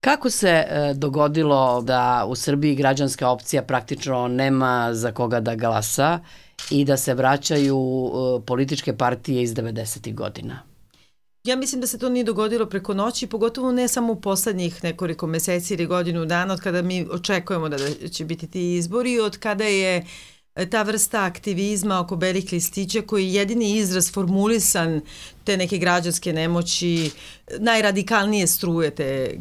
Kako se dogodilo da u Srbiji građanska opcija praktično nema za koga da glasa i da se vraćaju političke partije iz 90. godina? Ja mislim da se to nije dogodilo preko noći, pogotovo ne samo u poslednjih nekoliko meseci ili godinu dana, od kada mi očekujemo da će biti ti izbori, od kada je ta vrsta aktivizma oko belih listića koji je jedini izraz formulisan te neke građanske nemoći, najradikalnije struje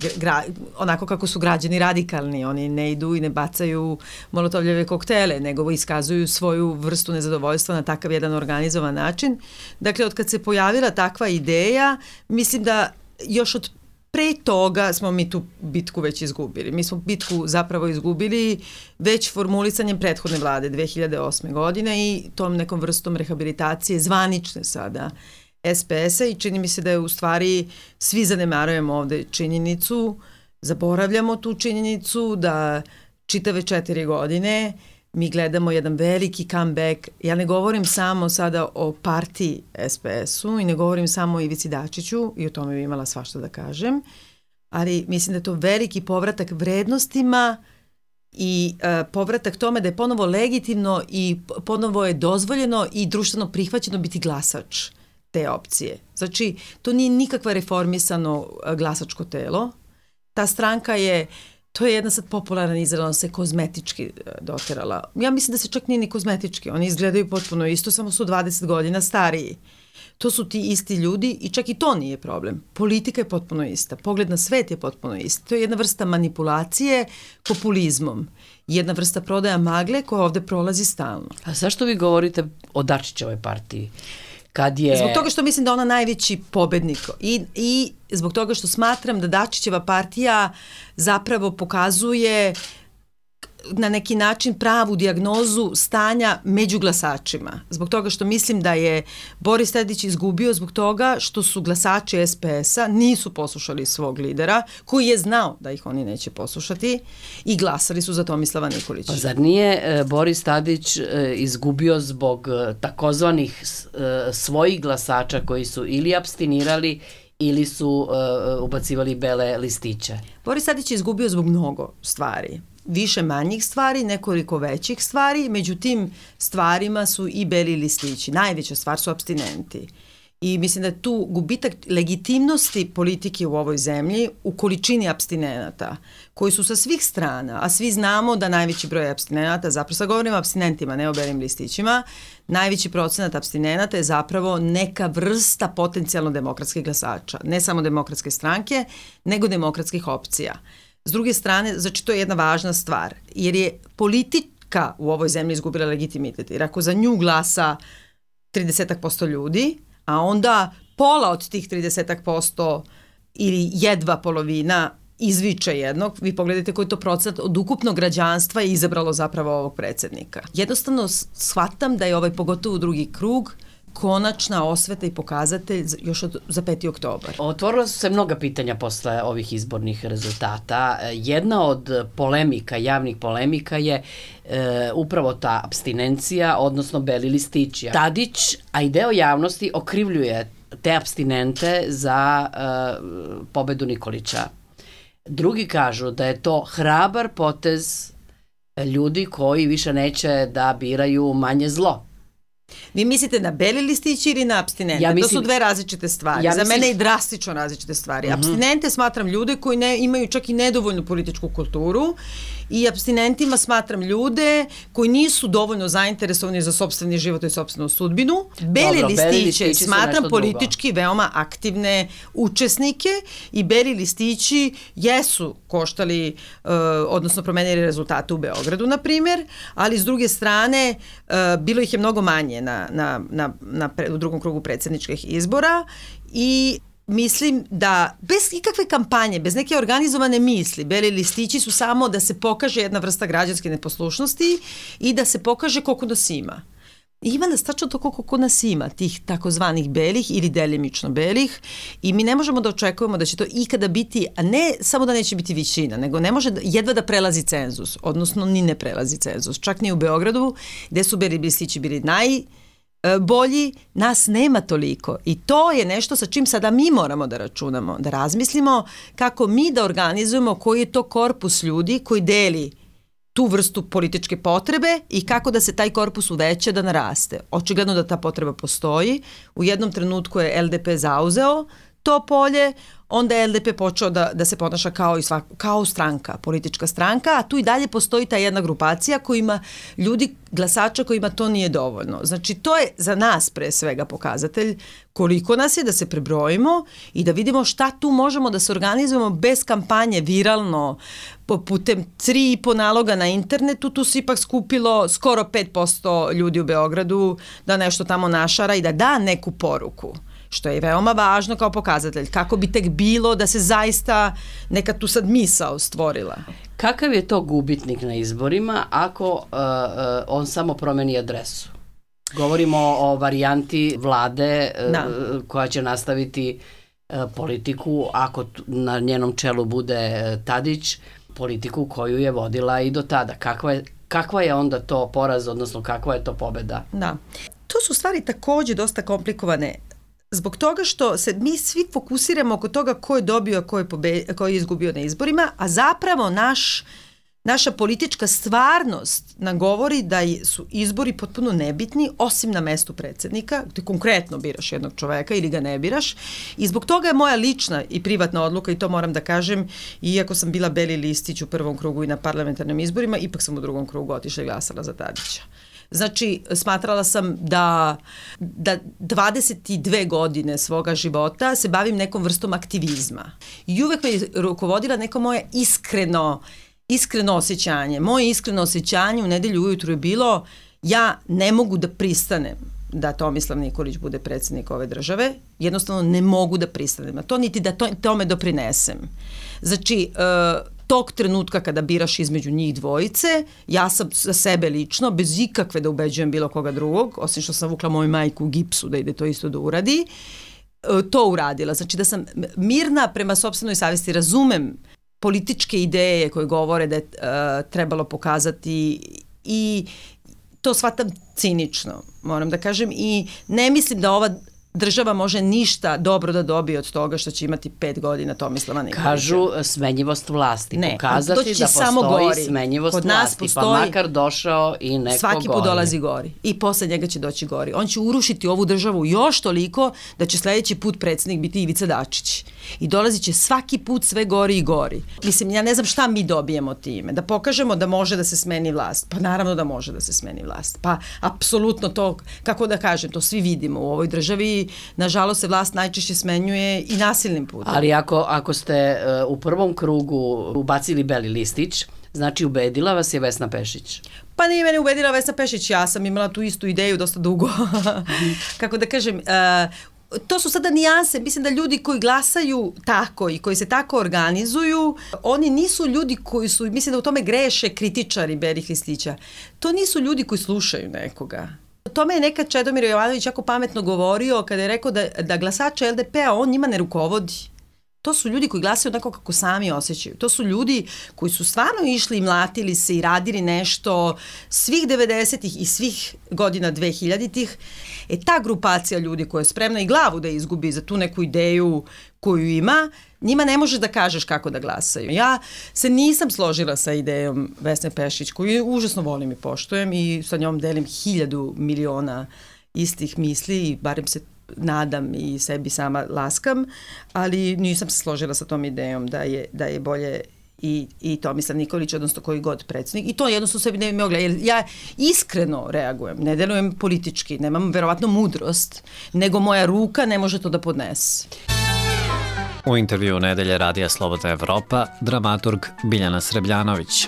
onako kako su građani radikalni, oni ne idu i ne bacaju molotovljeve koktele, nego iskazuju svoju vrstu nezadovoljstva na takav jedan organizovan način. Dakle, od kad se pojavila takva ideja, mislim da još od pre toga smo mi tu bitku već izgubili. Mi smo bitku zapravo izgubili već formulisanjem prethodne vlade 2008. godine i tom nekom vrstom rehabilitacije zvanične sada SPS-a i čini mi se da je u stvari svi zanemarujemo ovde činjenicu, zaboravljamo tu činjenicu da čitave 4 godine mi gledamo jedan veliki comeback. Ja ne govorim samo sada o partiji SPS-u i ne govorim samo o Ivici Dačiću i o tome bi imala svašta da kažem, ali mislim da je to veliki povratak vrednostima i povratak tome da je ponovo legitimno i ponovo je dozvoljeno i društveno prihvaćeno biti glasač te opcije. Znači, to nije nikakva reformisano glasačko telo. Ta stranka to je jedna sad popularna izraz, ona se kozmetički doterala. Ja mislim da se čak nije ni kozmetički, oni izgledaju potpuno isto, samo su 20 godina stariji. To su ti isti ljudi i čak i to nije problem. Politika je potpuno ista, pogled na svet je potpuno isti. To je jedna vrsta manipulacije populizmom, jedna vrsta prodaja magle koja ovde prolazi stalno. A zašto vi govorite o Dačićevoj partiji? Zbog toga što mislim da ona najveći pobednik i zbog toga što smatram da Dačićeva partija zapravo pokazuje na neki način pravu dijagnozu stanja među glasačima. Zbog toga što mislim da je Boris Tadić izgubio zbog toga što su glasači SPS-a nisu poslušali svog lidera, koji je znao da ih oni neće poslušati i glasali su za Tomislava Nikolića. Pa zar nije Boris Tadić izgubio zbog takozvanih svojih glasača koji su ili apstinirali ili su ubacivali bele listiće? Boris Tadić je izgubio zbog mnogo stvari. Više manjih stvari, nekoliko većih stvari, među tim stvarima su i beli listići. Najveća stvar su apstinenti. I mislim da je tu gubitak legitimnosti politike u ovoj zemlji u količini apstinenata, koji su sa svih strana, a svi znamo da najveći broj apstinenata, zapravo sad govorimo o apstinentima, ne o belim listićima, najveći procenat apstinenata je zapravo neka vrsta potencijalno demokratskih glasača. Ne samo demokratske stranke, nego demokratskih opcija. S druge strane, znači to je jedna važna stvar, jer je politika u ovoj zemlji izgubila legitimitet. Jer ako za nju glasa 30% ljudi, a onda pola od tih 30% ili jedva polovina izviče jednog, vi pogledajte koji to procenat od ukupnog građanstva je izabralo zapravo ovog predsjednika. Jednostavno shvatam da je pogotovo drugi krug, konačna osveta i pokazatelj još za 5. oktobar. Otvorila su se mnoga pitanja posle ovih izbornih rezultata. Jedna od polemika, javnih polemika je upravo ta apstinencija, odnosno beli listići. Tadić, a i deo javnosti okrivljuje te apstinente za pobedu Nikolića. Drugi kažu da je to hrabar potez ljudi koji više neće da biraju manje zlo. Vi mislite na beli listići ili na apstinente? To su dve različite stvari. Za mene i drastično različite stvari. Apstinente smatram ljude koji imaju čak i nedovoljnu političku kulturu i apstinentima smatram ljude koji nisu dovoljno zainteresovani za sopstveni život i sopstvenu sudbinu. Beli listiće smatram politički veoma aktivne učesnike i beli listići jesu koštali, odnosno promenili rezultate u Beogradu, na primjer, ali s druge strane bilo ih je mnogo manje u drugom krugu predsjedničkih izbora i mislim da bez ikakve kampanje, bez neke organizovane misli, beli listići su samo da se pokaže jedna vrsta građanske neposlušnosti i da se pokaže koliko nas ima. Ima nas tačno to koliko nas ima, tih takozvanih belih ili delimično belih i mi ne možemo da očekujemo da će to ikada biti, a ne samo da neće biti većina, nego ne može jedva da prelazi cenzus, odnosno ni ne prelazi cenzus. Čak ni u Beogradu, gde su beli listići bili bolji, nas nema toliko. I to je nešto sa čim sada mi moramo da računamo, da razmislimo kako mi da organizujemo koji je to korpus ljudi koji deli tu vrstu političke potrebe i kako da se taj korpus uveća, da naraste. Očigledno da ta potreba postoji. U jednom trenutku je LDP zauzeo to polje, onda je LDP počeo da se ponaša kao stranka, politička stranka, a tu i dalje postoji ta jedna grupacija kojima ljudi, glasača kojima to nije dovoljno. Znači, to je za nas pre svega pokazatelj koliko nas je, da se prebrojimo i da vidimo šta tu možemo da se organizujemo bez kampanje viralno, putem 3,5 naloga na internetu. Tu se ipak skupilo skoro 5% ljudi u Beogradu da nešto tamo našara i da da neku poruku, što je veoma važno kao pokazatelj. Kako bi tek bilo da se zaista neka tu sad misao stvorila. Kakav je to gubitnik na izborima ako on samo promeni adresu? Govorimo o varijanti vlade koja će nastaviti politiku, ako na njenom čelu bude Tadić, politiku koju je vodila i do tada. Kakva je onda to poraz, odnosno kakva je to pobeda? Da. To su stvari takođe dosta komplikovane. Zbog toga što se mi svi fokusiramo oko toga ko je dobio, a ko je izgubio na izborima, a zapravo naša politička stvarnost nam govori da su izbori potpuno nebitni, osim na mestu predsednika, gde konkretno biraš jednog čoveka ili ga ne biraš. I zbog toga je moja lična i privatna odluka, i to moram da kažem, iako sam bila beli listić u prvom krugu i na parlamentarnim izborima, ipak sam u drugom krugu otišla i glasala za Tadića. Znači, smatrala sam da 22 godine svoga života se bavim nekom vrstom aktivizma. I uvek me je rukovodila neko moje iskreno osjećanje. Moje iskreno osjećanje u nedelju ujutru je bilo: ja ne mogu da pristanem da Tomislav Nikolić bude predsjednik ove države. Jednostavno ne mogu da pristanem na to, niti da tome doprinesem. Znači, tog trenutka kada biraš između njih dvojice, ja sam za sebe lično, bez ikakve da ubeđujem bilo koga drugog, osim što sam vukla moju majku u gipsu da ide to isto da uradi, to uradila. Znači da sam mirna prema sopstvenoj savjesti, razumem političke ideje koje govore da je trebalo pokazati i to shvatam cinično, moram da kažem, i ne mislim da ova država može ništa dobro da dobije od toga što će imati 5 godina Tomislava Nikolića. Kažu smenjivost vlasti. Ne, pokazati da postoji smenjivost kod nas vlasti, postoji, pa makar došao i neko svaki put dolazi gori. I posle njega će doći gori. On će urušiti ovu državu još toliko da će sledeći put predsjednik biti Ivica Dačić. I dolazit će svaki put sve gori i gori. Mislim, ja ne znam šta mi dobijemo time. Da pokažemo da može da se smeni vlast. Pa naravno da može da se smeni vlast. Pa apsolutno to, kako da kažem, to svi vidimo u ovoj državi. Nažalost se vlast najčešće smenjuje i nasilnim putem. Ali ako ste u prvom krugu ubacili beli listić, znači ubedila vas je Vesna Pešić. Pa nije mene ubedila Vesna Pešić, ja sam imala tu istu ideju dosta dugo. Kako da kažem, to su sada nijanse. Mislim da ljudi koji glasaju tako i koji se tako organizuju, oni nisu ljudi koji su, mislim da u tome greše kritičari belih listića. To nisu ljudi koji slušaju nekoga. O tome je nekad Čedomir Jovanović jako pametno govorio kada je rekao da glasače LDP-a on njima ne rukovodi. To su ljudi koji glasaju onako kako sami osjećaju. To su ljudi koji su stvarno išli i mlatili se i radili nešto svih 90-ih i svih godina 2000-ih. Ta grupacija ljudi koja je spremna i glavu da izgubi za tu neku ideju koju ima, njima ne možeš da kažeš kako da glasaju. Ja se nisam složila sa idejom Vesne Pešić, koju užasno volim i poštujem i sa njom delim 1000 miliona istih misli i barem se nadam i sebi sama laskam, ali nisam se složila sa tom idejom da je bolje i Tomislav Nikolić, odnosno koji god predsjednik. I to jednostavno sebi ne bi mogla, jer ja iskreno reagujem, ne delujem politički, nemam verovatno mudrost, nego moja ruka ne može to da podnese. U intervju Nedelje Radija Slobodna Evropa, dramaturg Biljana Srebljanović.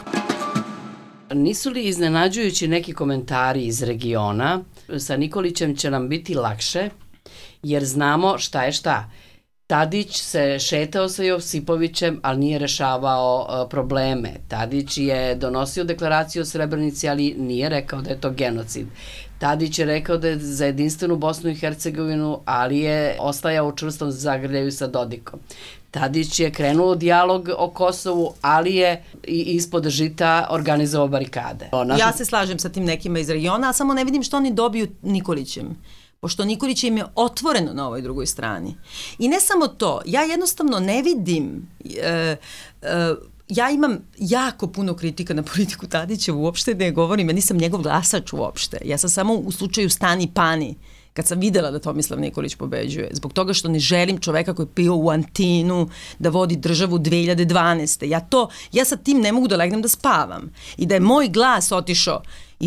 Nisu li iznenađujući neki komentari iz regiona? Sa Nikolićem će nam biti lakše, jer znamo šta je šta. Tadić se šetao sa Josipovićem, ali nije rešavao probleme. Tadić je donosio deklaraciju o Srebrenici, ali nije rekao da je to genocid. Tadić je rekao da je za jedinstvenu Bosnu i Hercegovinu, ali je ostajao u čvrstom zagrljaju sa Dodikom. Tadić je krenuo dijalog o Kosovu, ali je i ispod žita organizovao barikade. Ja se slažem sa tim nekima iz regiona, a samo ne vidim što oni dobiju Nikolićem. Pošto Nikolić im je otvoreno na ovoj drugoj strani. I ne samo to, ja jednostavno ne vidim... ja imam jako puno kritika na politiku Tadića, uopšte ne govorim, ja nisam njegov glasač uopšte. Ja sam samo u slučaju Stani Pani, kad sam videla da Tomislav Nikolić pobeđuje, zbog toga što ne želim čoveka koji je bio u Antinu da vodi državu 2012. Ja sa tim ne mogu da legnem da spavam. I da je moj glas otišao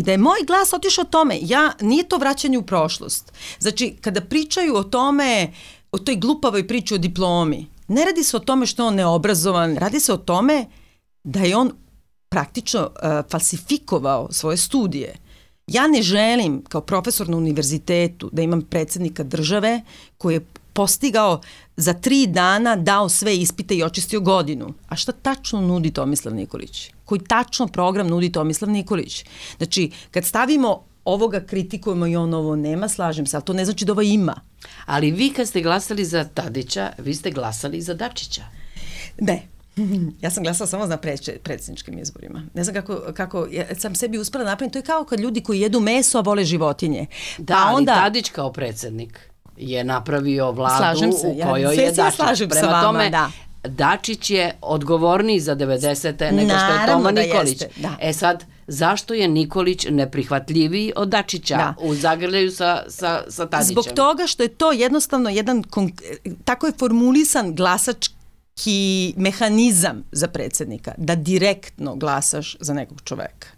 tome, nije to vraćanje u prošlost. Znači, kada pričaju o tome, o toj glupavoj priči o diplomi, ne radi se o tome što je on neobrazovan, radi se o tome da je on praktično falsifikovao svoje studije. Ja ne želim kao profesor na univerzitetu da imam predsjednika države koji je postigao za 3 dana, dao sve ispite i očistio godinu. A šta tačno nudi Tomislav Nikolić? Koji tačno program nudi Tomislav Nikolić? Znači, kad stavimo ovoga kritikujemo i on ovo nema, slažem se, ali to ne znači da ovo ima. Ali vi kad ste glasali za Tadića, vi ste glasali za Dačića. Ne. Ja sam glasala samo na predsjedničkim izborima. Ne znam kako ja sam sebi uspela napraviti. To je kao kad ljudi koji jedu meso, a vole životinje. Da, ali Tadić kao predsjednik je napravio vladu u kojoj je Dačić. Prema tome, Dačić je odgovorniji za 90. nego što je Toma Nikolić. Sad, zašto je Nikolić neprihvatljiviji od Dačića u zagrljaju sa Tadićem? Zbog toga što je to jednostavno tako je formulisan glasački mehanizam za predsjednika, da direktno glasaš za nekog čoveka.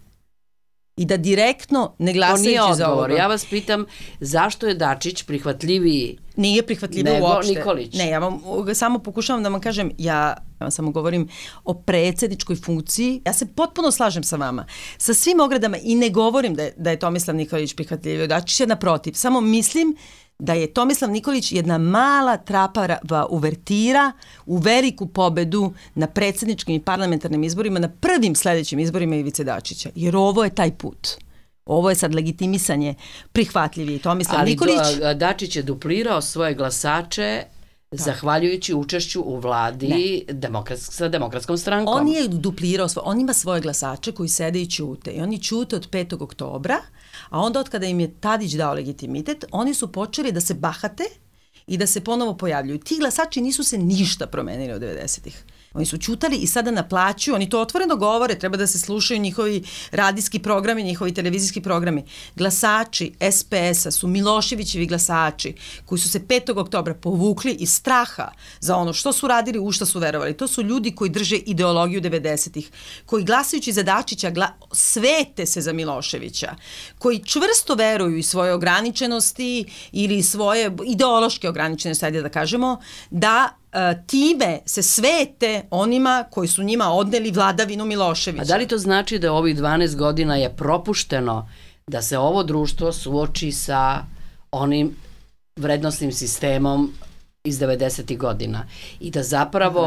I da direktno ne glasajući za ovoga. Ja vas pitam, zašto je Dačić prihvatljiviji? Nije prihvatljiviji uopšte. Nikolić. Ne, ja vam samo pokušavam da vam kažem, ja vam samo govorim o predsjedničkoj funkciji. Ja se potpuno slažem sa vama. Sa svim ogradama i ne govorim da je Tomislav Nikolić prihvatljiviji od Dačića, naprotiv. Samo mislim da je Tomislav Nikolić jedna mala trapava uvertira u veliku pobedu na predsjedničkim i parlamentarnim izborima, na prvim sljedećim izborima Ivice Dačića. Jer ovo je taj put. Ovo je sad legitimisanje prihvatljiviji Tomislav Nikolić. Ali Dačić je duplirao svoje glasače zahvaljujući učešću u vladi sa Demokratskom strankom. On je duplirao on ima svoje glasače koji sede i ćute. I oni ćute od 5. oktobra, a onda od kada im je Tadić dao legitimitet, oni su počeli da se bahate i da se ponovo pojavljuju. Ti glasači nisu se ništa promenili od 90-ih. Oni su ćutali i sada naplaćuju, oni to otvoreno govore, treba da se slušaju njihovi radijski programi, njihovi televizijski programi. Glasači SPS-a su Miloševićevi glasači koji su se 5. oktobra povukli iz straha za ono što su radili, u što su verovali. To su ljudi koji drže ideologiju 90-ih, koji glasajući za Dačića svete se za Miloševića, koji čvrsto veruju i svoje ograničenosti ili svoje ideološke ograničenosti, ajde da kažemo, da time se svete onima koji su njima odneli vladavinu Miloševića. A da li to znači da ovih 12 godina je propušteno da se ovo društvo suoči sa onim vrednostnim sistemom iz 90. godina i da zapravo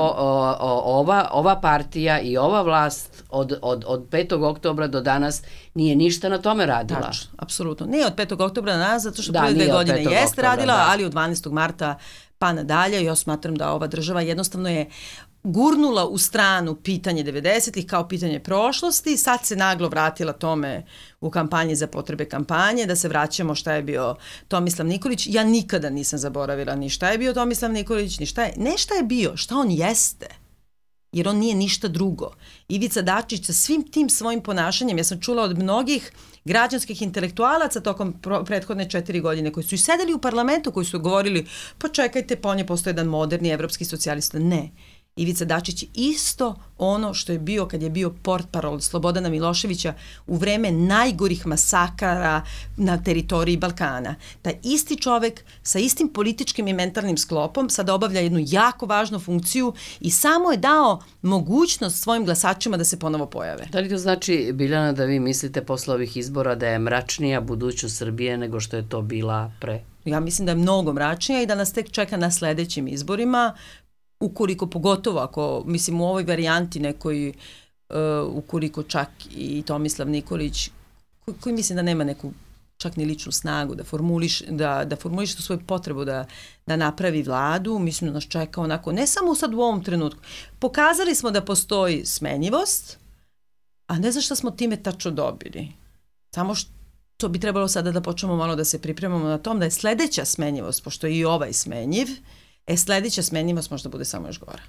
ova partija i ova vlast od 5. oktobra do danas nije ništa na tome radila? Tačno, apsolutno. Nije od 5. oktobra na nas, zato što prve 2 godine jeste radila, ali od 12. marta pa nadalje. Ja smatram da ova država jednostavno je gurnula u stranu pitanje 90-ih kao pitanje prošlosti, sad se naglo vratila tome u kampanji za potrebe kampanje, da se vraćamo šta je bio Tomislav Nikolić. Ja nikada nisam zaboravila ni šta je bio Tomislav Nikolić, ni šta je bio, šta on jeste. Jer on nije ništa drugo. Ivica Dačić sa svim tim svojim ponašanjem, ja sam čula od mnogih građanskih intelektualaca tokom prethodne 4 godine koji su i sedeli u parlamentu, koji su govorili pa čekajte, pa on je postao jedan moderni evropski socijalista. Ne. Ivica Dačić isto ono što je bio kad je bio portparol Slobodana Miloševića u vreme najgorih masakara na teritoriji Balkana. Taj isti čovek sa istim političkim i mentalnim sklopom sada obavlja jednu jako važnu funkciju i samo je dao mogućnost svojim glasačima da se ponovo pojave. Da li to znači, Biljana, da vi mislite posle ovih izbora da je mračnija budućnost Srbije nego što je to bila pre? Ja mislim da je mnogo mračnija i da nas tek čeka na sledećim izborima, ukoliko pogotovo ako, mislim, u ovoj varijanti nekoj, ukoliko čak i Tomislav Nikolić, koji mislim da nema neku čak ni ličnu snagu da formuliše tu svoju potrebu da napravi vladu. Mislim da nas čeka onako, ne samo sad u ovom trenutku. Pokazali smo da postoji smenjivost, a ne znam šta smo time tačno dobili. Samo što bi trebalo sada da počnemo malo da se pripremamo na tom da je sledeća smenjivost, pošto je i ovaj smenjiv, sledeća smenjivost možda bude samo još gora.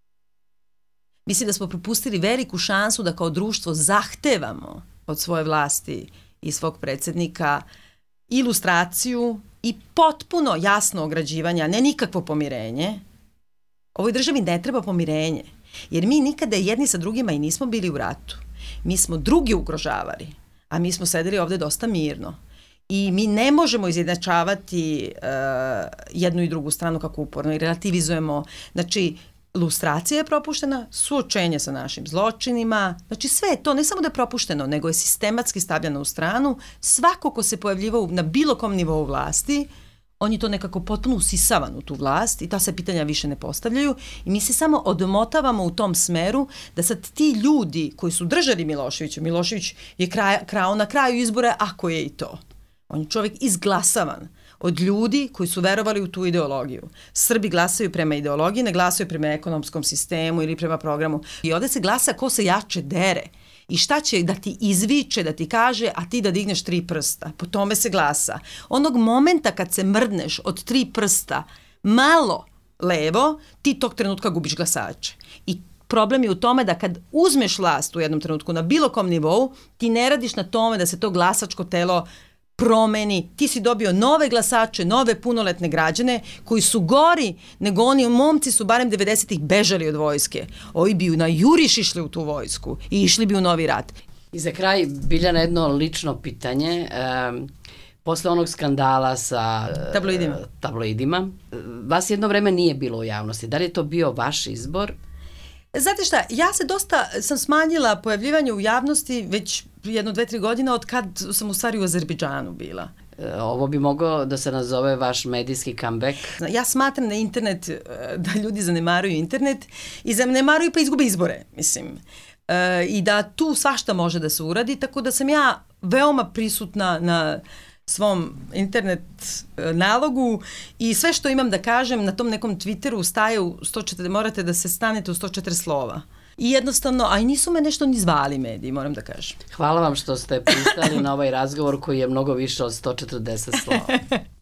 Mislim da smo propustili veliku šansu da kao društvo zahtevamo od svoje vlasti i svog predsjednika ilustraciju i potpuno jasno ograđivanje, a ne nikakvo pomirenje. Ovoj državi ne treba pomirenje, jer mi nikada jedni sa drugima i nismo bili u ratu. Mi smo drugi ugrožavali, a mi smo sedeli ovde dosta mirno. I mi ne možemo izjednačavati jednu i drugu stranu kako uporno i relativizujemo. Znači, lustracija je propuštena, suočenje sa našim zločinima, znači sve je to, ne samo da je propušteno, nego je sistematski stavljeno u stranu. Svako ko se pojavljivao na bilo kom nivou vlasti, on je to nekako potpuno usisavan u tu vlast i ta se pitanja više ne postavljaju i mi se samo odmotavamo u tom smeru da sad ti ljudi koji su držali Milošević je krao na kraju izbora, ako je i to. On je čovjek izglasavan od ljudi koji su verovali u tu ideologiju. Srbi glasaju prema ideologiji, ne glasaju prema ekonomskom sistemu ili prema programu. I ovdje se glasa ko se jače dere. I šta će da ti izviče, da ti kaže, a ti da digneš 3 prsta. Po tome se glasa. Onog momenta kad se mrdneš od 3 prsta malo levo, ti tog trenutka gubiš glasače. I problem je u tome da kad uzmeš vlast u jednom trenutku na bilo kom nivou, ti ne radiš na tome da se to glasačko telo promeni, ti si dobio nove glasače, nove punoletne građane koji su gori nego oni momci su barem 90-ih bežali od vojske. Ovi bi na juriš išli u tu vojsku i išli bi u novi rat. I za kraj, Biljana, jedno lično pitanje. Posle onog skandala sa tabloidima, vas jedno vreme nije bilo u javnosti. Da li je to bio vaš izbor? Znate šta, ja se dosta sam smanjila pojavljivanje u javnosti već 1-2-3 godine od kad sam u stvari u Azerbejdžanu bila. Ovo bi mogao da se nazove vaš medijski comeback? Ja smatram da internet, da ljudi zanemaruju internet i zanemaruju pa izgube izbore, mislim. I da tu svašta može da se uradi, tako da sam ja veoma prisutna na svom internet nalogu i sve što imam da kažem na tom nekom Twitteru staje u 140, morate da se stanete u 104 slova. I jednostavno, a i nisu me nešto ni zvali mediji, moram da kažem. Hvala vam što ste pristali na ovaj razgovor koji je mnogo više od 140 slova.